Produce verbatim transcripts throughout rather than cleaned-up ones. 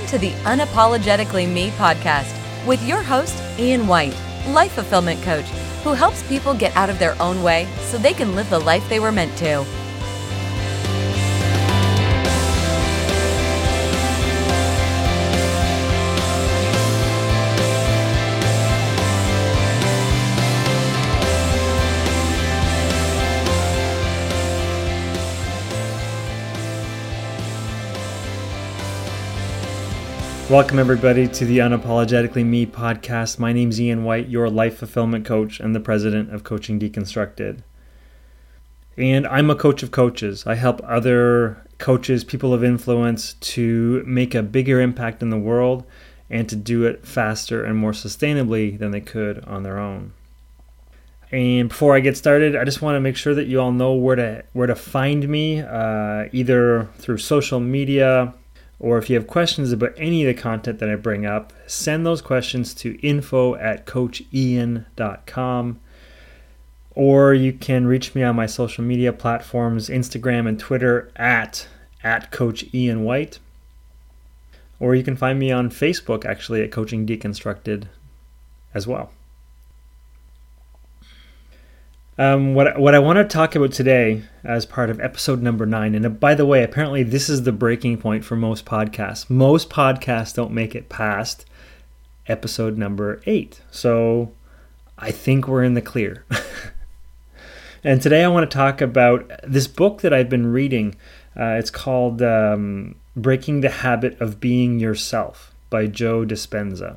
to the Unapologetically Me podcast with your host, Ian White, life fulfillment coach, who helps people get out of their own way so they can live the life they were meant to. Welcome everybody to the Unapologetically Me podcast. My name's Ian White, your life fulfillment coach and the president of Coaching Deconstructed. And I'm a coach of coaches. I help other coaches, people of influence, to make a bigger impact in the world and to do it faster and more sustainably than they could on their own. And before I get started, I just want to make sure that you all know where to where to find me, uh, either through social media, or if you have questions about any of the content that I bring up, send those questions to info at coach ian dot com. Or you can reach me on my social media platforms, Instagram and Twitter at, at Coach Ian White. Or you can find me on Facebook, actually, at Coaching Deconstructed as well. Um, what, what I want to talk about today as part of episode number nine, and by the way, apparently this is the breaking point for most podcasts. Most podcasts don't make it past episode number eight. So I think we're in the clear. And today I want to talk about this book that I've been reading. Uh, it's called um, Breaking the Habit of Being Yourself by Joe Dispenza.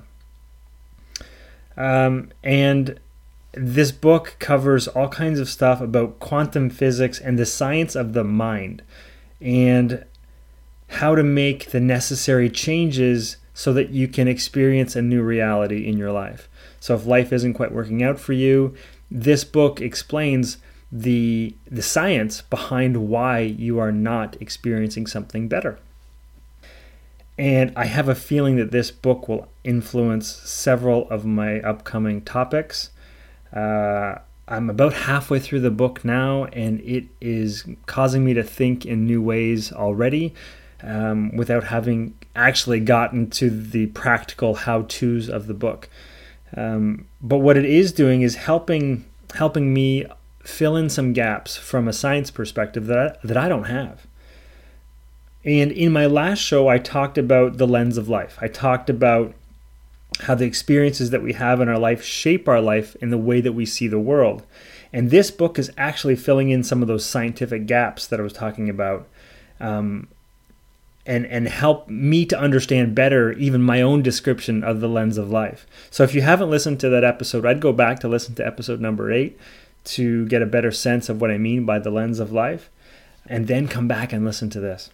Um, and This book covers all kinds of stuff about quantum physics and the science of the mind and how to make the necessary changes so that you can experience a new reality in your life. So if life isn't quite working out for you, this book explains the the science behind why you are not experiencing something better. And I have a feeling that this book will influence several of my upcoming topics. Uh, I'm about halfway through the book now, and it is causing me to think in new ways already, um, without having actually gotten to the practical how-tos of the book. Um, but what it is doing is helping helping me fill in some gaps from a science perspective that I, that I don't have. And in my last show, I talked about the lens of life. I talked about how the experiences that we have in our life shape our life in the way that we see the world. And this book is actually filling in some of those scientific gaps that I was talking about, um, and, and help me to understand better even my own description of the lens of life. So if you haven't listened to that episode, I'd go back to listen to episode number eight to get a better sense of what I mean by the lens of life, and then come back and listen to this.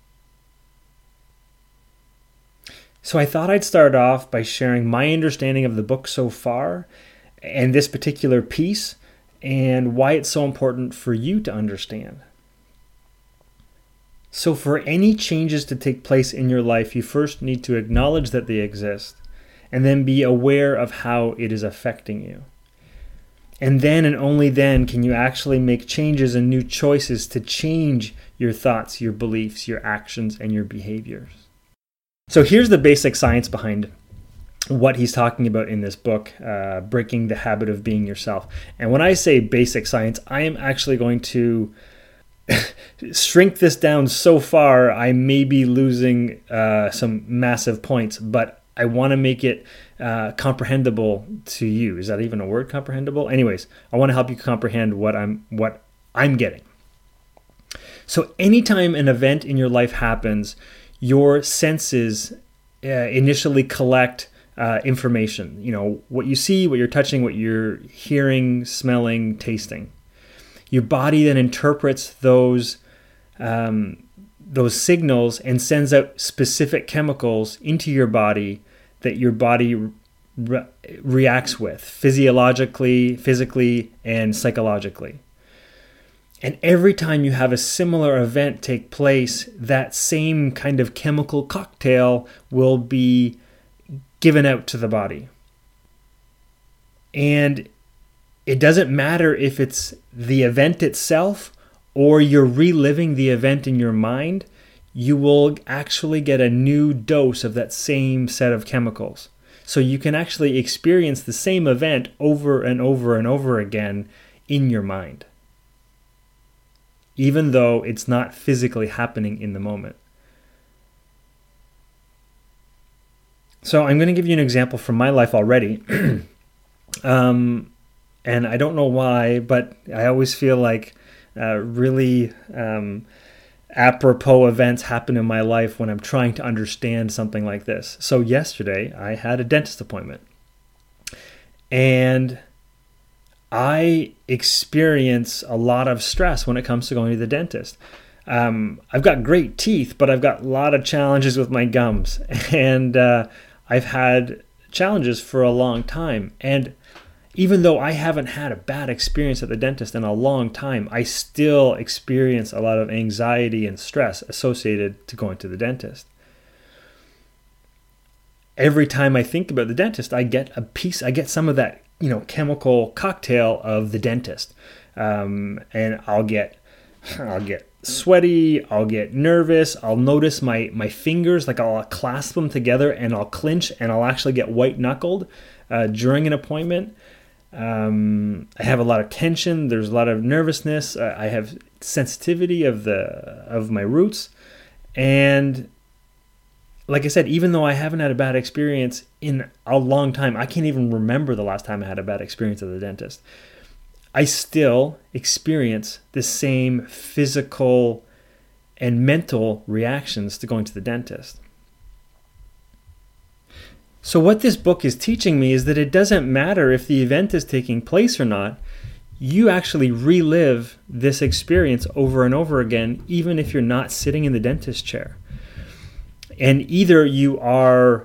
So I thought I'd start off by sharing my understanding of the book so far and this particular piece and why it's so important for you to understand. So for any changes to take place in your life, you first need to acknowledge that they exist and then be aware of how it is affecting you. And then and only then can you actually make changes and new choices to change your thoughts, your beliefs, your actions, and your behaviors. So here's the basic science behind what he's talking about in this book, uh, Breaking the Habit of Being Yourself. And when I say basic science, I am actually going to shrink this down so far, I may be losing uh, some massive points, but I want to make it uh, comprehensible to you. Is that even a word, comprehensible? Anyways, I want to help you comprehend what I'm what I'm getting. So anytime an event in your life happens, your senses uh, initially collect uh, information. You know, what you see, what you're touching, what you're hearing, smelling, tasting. Your body then interprets those um, those signals and sends out specific chemicals into your body that your body re- reacts with physiologically, physically, and psychologically. And every time you have a similar event take place, that same kind of chemical cocktail will be given out to the body. And it doesn't matter if it's the event itself or you're reliving the event in your mind, you will actually get a new dose of that same set of chemicals. So you can actually experience the same event over and over and over again in your mind, even though it's not physically happening in the moment. So I'm going to give you an example from my life already. um, and I don't know why, but I always feel like uh, really um, apropos events happen in my life when I'm trying to understand something like this. So yesterday I had a dentist appointment, and I experience a lot of stress when it comes to going to the dentist. Um, I've got great teeth, but I've got a lot of challenges with my gums, and uh, I've had challenges for a long time. And even though I haven't had a bad experience at the dentist in a long time, I still experience a lot of anxiety and stress associated to going to the dentist. Every time I think about the dentist, I get a piece, I get some of that, you know, chemical cocktail of the dentist. Um, and I'll get, I'll get sweaty, I'll get nervous, I'll notice my, my fingers, like I'll clasp them together and I'll clench and I'll actually get white knuckled uh, during an appointment. Um, I have a lot of tension. There's a lot of nervousness. Uh, I have sensitivity of the of my roots, and like I said, even though I haven't had a bad experience in a long time, I can't even remember the last time I had a bad experience at the dentist. I still experience the same physical and mental reactions to going to the dentist. So what this book is teaching me is that it doesn't matter if the event is taking place or not. You actually relive this experience over and over again, even if you're not sitting in the dentist chair. And either you are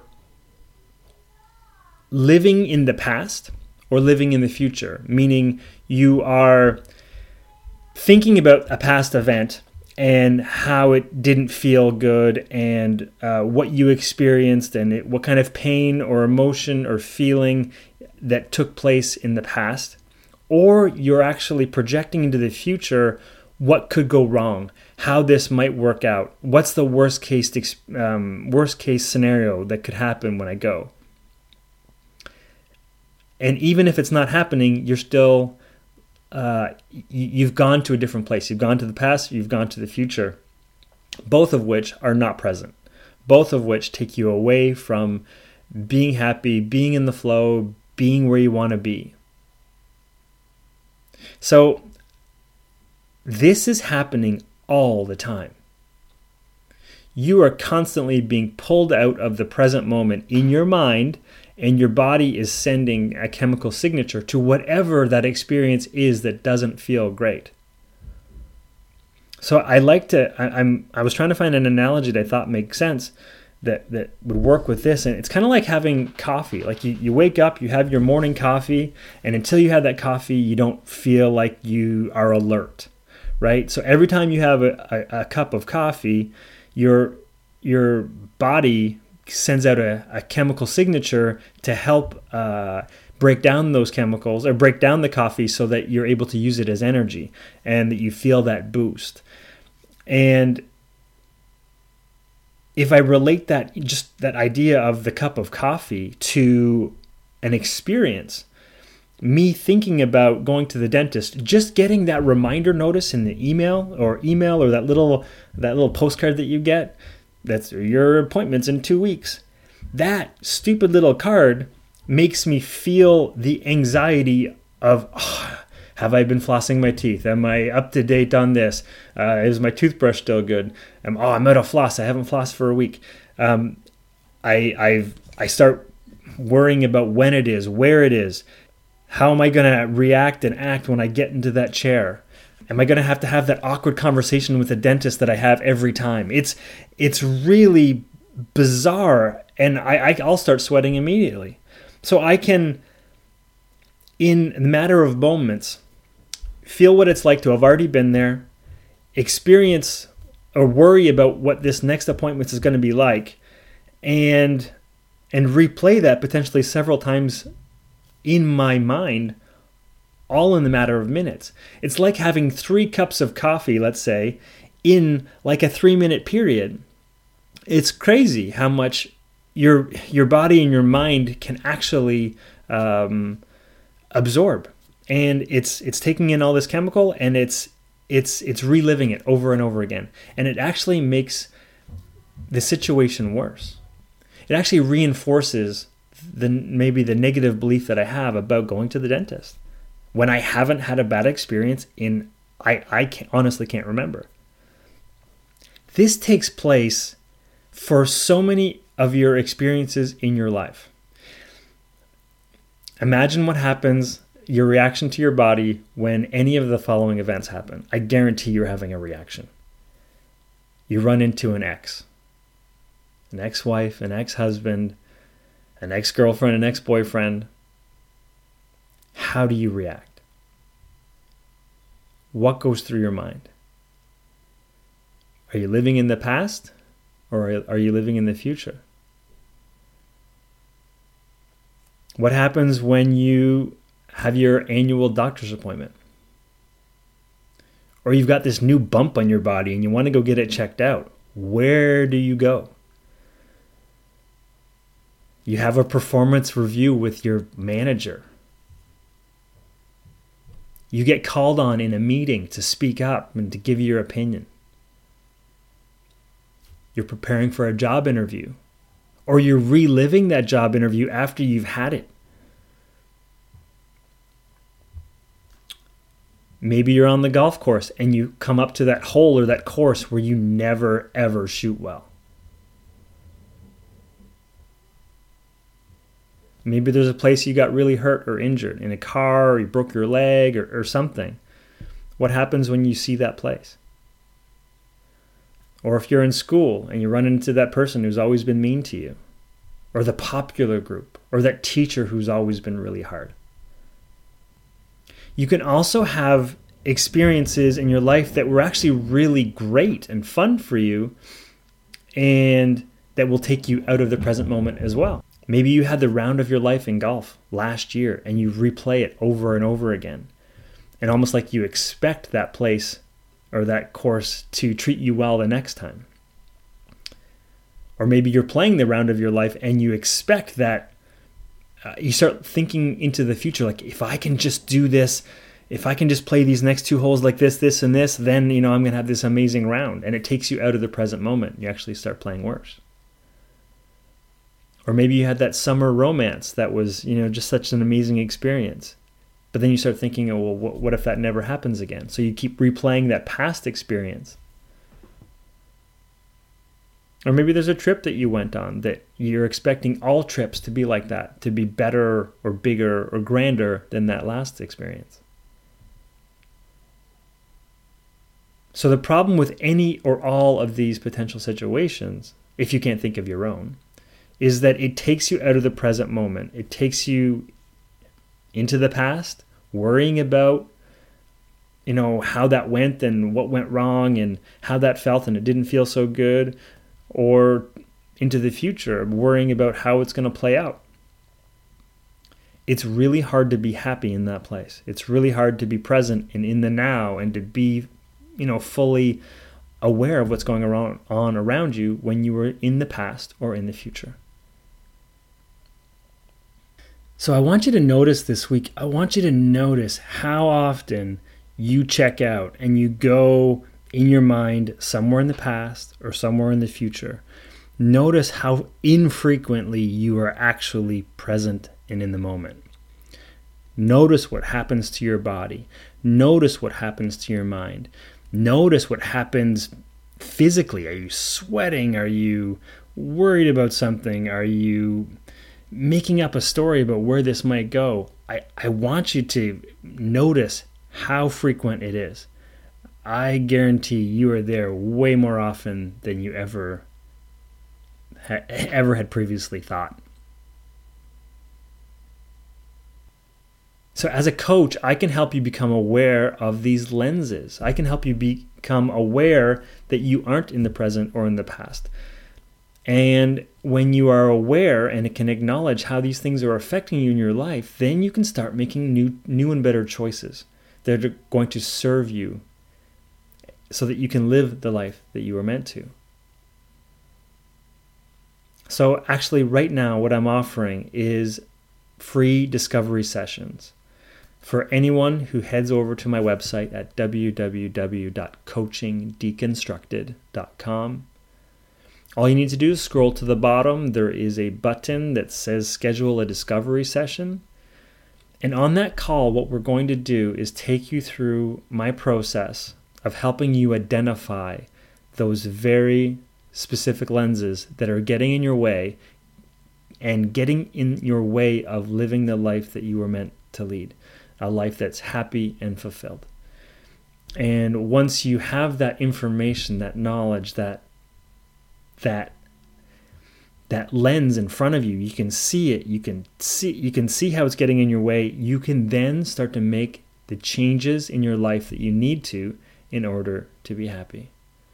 living in the past or living in the future, meaning you are thinking about a past event and how it didn't feel good, and uh, what you experienced, and it, what kind of pain or emotion or feeling that took place in the past. Or you're actually projecting into the future what could go wrong, how this might work out, what's the worst case um, worst case scenario that could happen when I go. And even if it's not happening, you're still Uh, you've gone to a different place. You've gone to the past, you've gone to the future, both of which are not present, both of which take you away from being happy, being in the flow, being where you want to be. So this is happening all the time. You are constantly being pulled out of the present moment in your mind, and your body is sending a chemical signature to whatever that experience is that doesn't feel great. So I like to, I, I'm, I was trying to find an analogy that I thought makes sense that, that would work with this. And it's kind of like having coffee. Like you, you wake up, you have your morning coffee, and until you have that coffee, you don't feel like you are alert, right? So every time you have a, a, a cup of coffee, your, your body sends out a, a chemical signature to help uh, break down those chemicals or break down the coffee so that you're able to use it as energy and that you feel that boost. And if I relate that, just that idea of the cup of coffee to an experience, me thinking about going to the dentist, just getting that reminder notice in the email or email or that little that little postcard that you get, that's your appointment's in two weeks. That stupid little card makes me feel the anxiety of, oh, have I been flossing my teeth? Am I up to date on this? Uh, is my toothbrush still good? Um, oh, I'm out of floss. I haven't flossed for a week. Um, I I've I start worrying about when it is, where it is. How am I going to react and act when I get into that chair? Am I going to have to have that awkward conversation with the dentist that I have every time? It's it's really bizarre, and I, I'll start sweating immediately. So I can, in a matter of moments, feel what it's like to have already been there, experience or worry about what this next appointment is going to be like, and and replay that potentially several times in my mind, all in the matter of minutes. It's like having three cups of coffee, let's say, in like a three minute period. It's crazy how much your your body and your mind can actually um, absorb, and it's it's taking in all this chemical, and it's it's it's reliving it over and over again, and it actually makes the situation worse. It actually reinforces the maybe the negative belief that I have about going to the dentist when I haven't had a bad experience in I I can't, honestly can't remember. This takes place for so many of your experiences in your life. Imagine what happens, your reaction to your body when any of the following events happen. I guarantee you're having a reaction. You run into an ex, an ex-wife, an ex-husband, an ex-girlfriend, an ex-boyfriend. How do you react? What goes through your mind? Are you living in the past, or are you living in the future? What happens when you have your annual doctor's appointment? Or you've got this new bump on your body and you want to go get it checked out. Where do you go? You have a performance review with your manager. You get called on in a meeting to speak up and to give your opinion. You're preparing for a job interview, or you're reliving that job interview after you've had it. Maybe you're on the golf course and you come up to that hole or that course where you never ever shoot well. Maybe there's a place you got really hurt or injured in a car, or you broke your leg or, or something. What happens when you see that place? Or if you're in school and you run into that person who's always been mean to you, or the popular group, or that teacher who's always been really hard. You can also have experiences in your life that were actually really great and fun for you, and that will take you out of the present moment as well. Maybe you had the round of your life in golf last year and you replay it over and over again. And almost like you expect that place or that course to treat you well the next time. Or maybe you're playing the round of your life and you expect that uh, you start thinking into the future, like, if I can just do this, if I can just play these next two holes like this, this, and this, then, you know, I'm going to have this amazing round. And it takes you out of the present moment. You actually start playing worse. Or maybe you had that summer romance that was, you know, just such an amazing experience. But then you start thinking, oh, well, what if that never happens again? So you keep replaying that past experience. Or maybe there's a trip that you went on that you're expecting all trips to be like that, to be better or bigger or grander than that last experience. So the problem with any or all of these potential situations, if you can't think of your own, is that it takes you out of the present moment. It takes you into the past, worrying about, you know, how that went and what went wrong and how that felt and it didn't feel so good, or into the future, worrying about how it's going to play out. It's really hard to be happy in that place. It's really hard to be present and in the now and to be, you know, fully aware of what's going around, on around you when you were in the past or in the future. So I want you to notice this week, I want you to notice how often you check out and you go in your mind somewhere in the past or somewhere in the future. Notice how infrequently you are actually present and in the moment. Notice what happens to your body. Notice what happens to your mind. Notice what happens physically. Are you sweating? Are you worried about something? Are you making up a story about where this might go? I, I want you to notice how frequent it is. I guarantee you are there way more often than you ever, ha- ever had previously thought. So as a coach, I can help you become aware of these lenses. I can help you become aware that you aren't in the present or in the past. And when you are aware and can acknowledge how these things are affecting you in your life, then you can start making new, new and better choices that are going to serve you so that you can live the life that you were meant to. So actually right now what I'm offering is free discovery sessions for anyone who heads over to my website at w w w dot coaching deconstructed dot com. All you need to do is scroll to the bottom. There is a button that says schedule a discovery session. And on that call, what we're going to do is take you through my process of helping you identify those very specific lenses that are getting in your way and getting in your way of living the life that you were meant to lead, a life that's happy and fulfilled. And once you have that information, that knowledge, that that that lens in front of you, you can see it, you can see you can see how it's getting in your way, you can then start to make the changes in your life that you need to in order to be happy.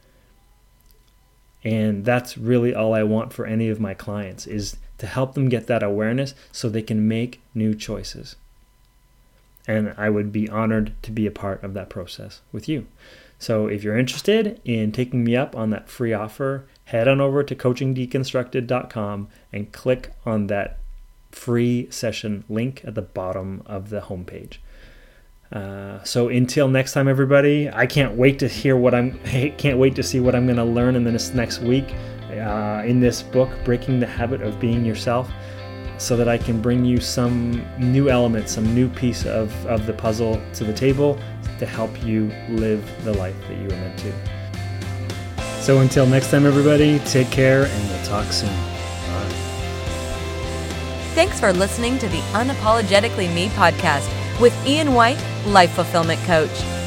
And that's really all I want for any of my clients, is to help them get that awareness so they can make new choices. And I would be honored to be a part of that process with you. So if you're interested in taking me up on that free offer, head on over to coaching deconstructed dot com and click on that free session link at the bottom of the homepage. Uh, so until next time, everybody, I can't wait to hear what I'm, I can't wait to see what I'm going to learn in this next week uh, in this book, Breaking the Habit of Being Yourself, so that I can bring you some new element, some new piece of, of the puzzle to the table to help you live the life that you were meant to. So until next time, everybody, take care and we'll talk soon. Bye. Thanks for listening to the Unapologetically Me podcast with Ian White, Life Fulfillment Coach.